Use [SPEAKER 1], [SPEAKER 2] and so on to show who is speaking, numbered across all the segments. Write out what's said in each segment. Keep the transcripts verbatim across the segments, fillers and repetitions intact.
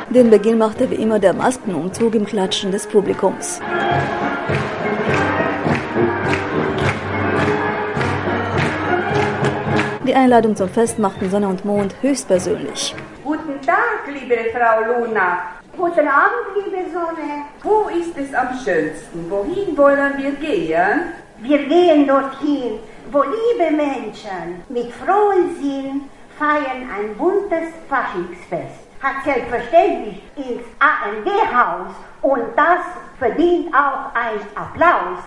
[SPEAKER 1] Den Beginn machte wie immer der Maskenumzug im Klatschen des Publikums. Die Einladung zum Fest machten Sonne und Mond höchstpersönlich.
[SPEAKER 2] Guten Tag, liebe Frau Luna.
[SPEAKER 3] Guten Abend, liebe Sonne.
[SPEAKER 2] Wo ist es am schönsten? Wohin wollen wir gehen?
[SPEAKER 3] Wir gehen dorthin, wo liebe Menschen mit frohem Sinn feiern ein buntes Faschingsfest. Hat selbstverständlich ins A M G-Haus und das verdient auch einen Applaus.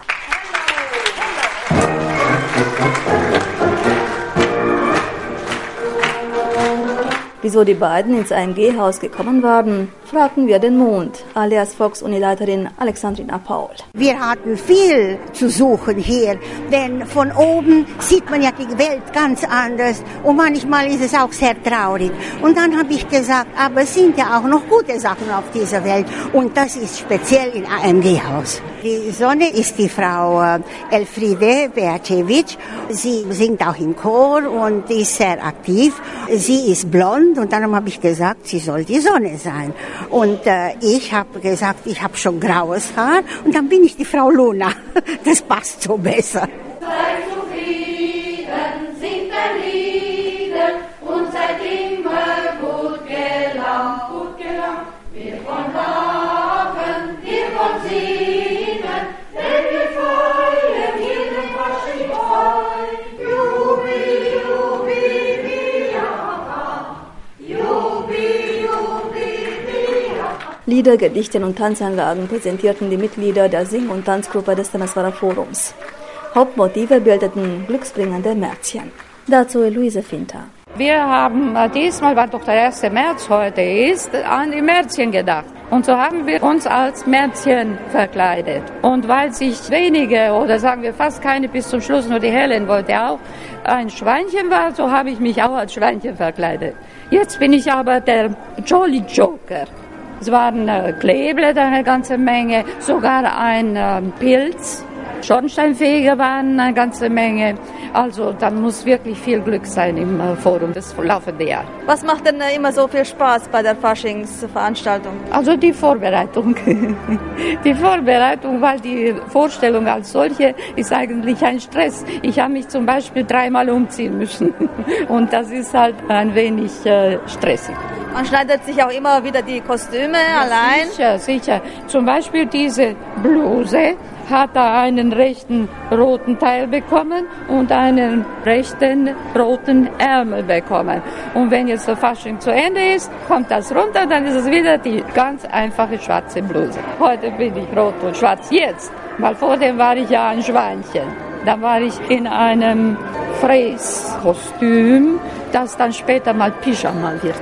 [SPEAKER 1] Wieso die beiden ins A M G-Haus gekommen waren, fragten wir den Mond, alias Volksunileiterin Alexandrina Paul.
[SPEAKER 3] Wir hatten viel zu suchen hier, denn von oben sieht man ja die Welt ganz anders und manchmal ist es auch sehr traurig. Und dann habe ich gesagt, aber es sind ja auch noch gute Sachen auf dieser Welt und das ist speziell im A M G-Haus. Die Sonne ist die Frau Elfriede Beacevic. Sie singt auch im Chor und ist sehr aktiv. Sie ist blond und dann habe ich gesagt, sie soll die Sonne sein. Und äh, ich habe gesagt, ich habe schon graues Haar und dann bin ich die Frau Luna. Das passt so besser.
[SPEAKER 4] Seid zufrieden, singt ein Lieder und seid immer gut gelaunt, gut gelaunt. Wir wollen lachen, wir wollen singen, denn wir feiern jeden Fasching heu. Jubi, jubi, viaka, jubi, jubi, viaka.
[SPEAKER 1] Lieder, Gedichte und Tanzanlagen präsentierten die Mitglieder der Sing- und Tanzgruppe des Temeswarer Forums. Hauptmotive bildeten glücksbringende Märzchen. Dazu Luise Finter.
[SPEAKER 5] Wir haben diesmal, weil doch der erste März heute ist, an die Märzchen gedacht. Und so haben wir uns als Märzchen verkleidet. Und weil sich wenige oder sagen wir fast keine bis zum Schluss, nur die Helen wollte auch ein Schweinchen war, so habe ich mich auch als Schweinchen verkleidet. Jetzt bin ich aber der Jolly Joker. Es waren äh, Kleeblätter eine ganze Menge, sogar ein äh, Pilz. Schornsteinfeger waren eine ganze Menge. Also dann muss wirklich viel Glück sein im äh, Forum das laufende Jahr.
[SPEAKER 1] Was macht denn äh, immer so viel Spaß bei der Faschingsveranstaltung?
[SPEAKER 5] Also die Vorbereitung. Die Vorbereitung, weil die Vorstellung als solche ist eigentlich ein Stress. Ich habe mich zum Beispiel dreimal umziehen müssen. Und das ist halt ein wenig äh, stressig.
[SPEAKER 1] Man schneidet sich auch immer wieder die Kostüme
[SPEAKER 5] ja,
[SPEAKER 1] allein?
[SPEAKER 5] Sicher, sicher. Zum Beispiel diese Bluse hat er einen rechten roten Teil bekommen und einen rechten roten Ärmel bekommen. Und wenn jetzt der Fasching zu Ende ist, kommt das runter, dann ist es wieder die ganz einfache schwarze Bluse. Heute bin ich rot und schwarz, jetzt, weil vor dem war ich ja ein Schweinchen. Da war ich in einem Fräskostüm, das dann später mal Pyjama wird.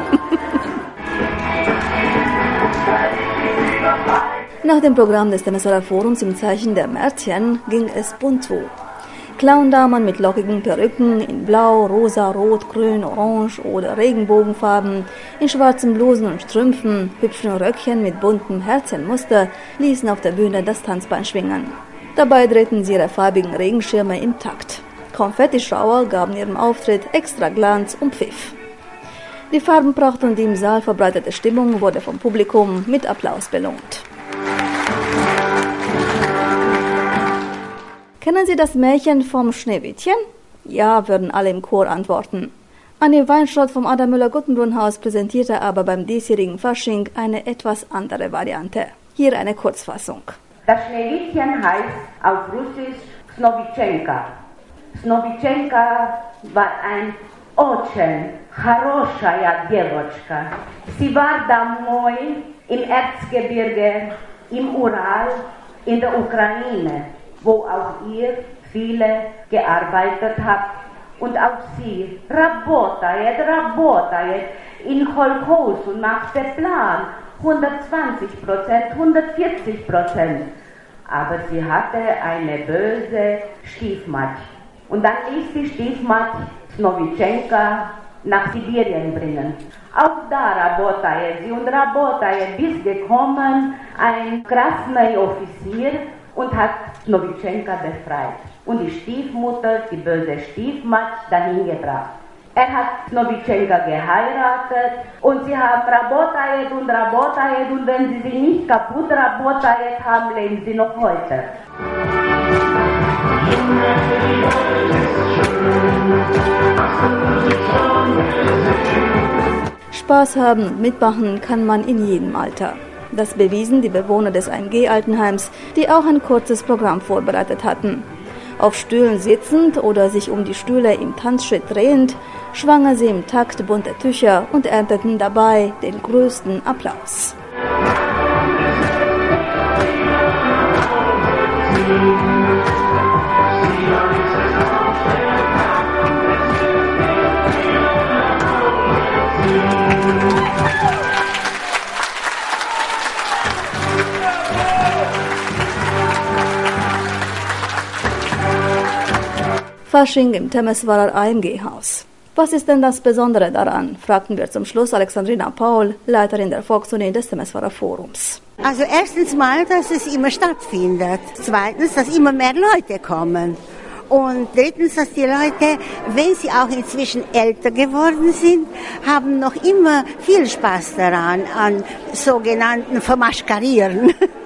[SPEAKER 1] Nach dem Programm des Temeswarer Forums im Zeichen der Märzchen ging es bunt zu. Clowndamen mit lockigen Perücken in Blau, Rosa, Rot, Grün, Orange oder Regenbogenfarben, in schwarzen Blusen und Strümpfen, hübschen Röckchen mit buntem Herzenmuster ließen auf der Bühne das Tanzbein schwingen. Dabei drehten sie ihre farbigen Regenschirme im Takt. Konfettischauer gaben ihrem Auftritt extra Glanz und Pfiff. Die Farbenpracht und die im Saal verbreitete Stimmung wurde vom Publikum mit Applaus belohnt. Kennen Sie das Märchen vom Schneewittchen? Ja, würden alle im Chor antworten. Anni Weinschrott vom Adam Müller-Guttenbrunn-Haus präsentierte aber beim diesjährigen Fasching eine etwas andere Variante. Hier eine Kurzfassung.
[SPEAKER 2] Das Schneewittchen heißt auf Russisch Snowitschenka. Snowitschenka war ein очень хорошая девочка. Sie war домой im Erzgebirge, im Ural, in der Ukraine, wo auch ihr viele gearbeitet habt. Und auch sie работает, работает in Kolchos und nach dem Plan hundertzwanzig Prozent, hundertvierzig Prozent. Aber sie hatte eine böse Stiefmutter. Und dann ließ die Stiefmutter Snowitschenka nach Sibirien bringen. Auch da работает sie und работает, bis gekommen ein krasner Offizier und hat Snowitschenka befreit. Und die Stiefmutter, die böse Stiefmutter, dahin gebracht. Er hat Novichenka geheiratet und sie haben Rabotajet und Rabotajet und wenn sie sie nicht kaputt Rabotajet haben, leben sie noch heute.
[SPEAKER 1] Spaß haben und mitmachen kann man in jedem Alter. Das bewiesen die Bewohner des eins G Altenheims, die auch ein kurzes Programm vorbereitet hatten. Auf Stühlen sitzend oder sich um die Stühle im Tanzschritt drehend, schwangen sie im Takt bunte Tücher und ernteten dabei den größten Applaus. Fasching im Temeswarer A M G-Haus. Was ist denn das Besondere daran? Fragten wir zum Schluss Alexandrina Paul, Leiterin der Volksunion des Temeswarer Forums.
[SPEAKER 3] Also erstens mal, dass es immer stattfindet. Zweitens, dass immer mehr Leute kommen. Und drittens, dass die Leute, wenn sie auch inzwischen älter geworden sind, haben noch immer viel Spaß daran, an sogenannten Vermaschkarieren.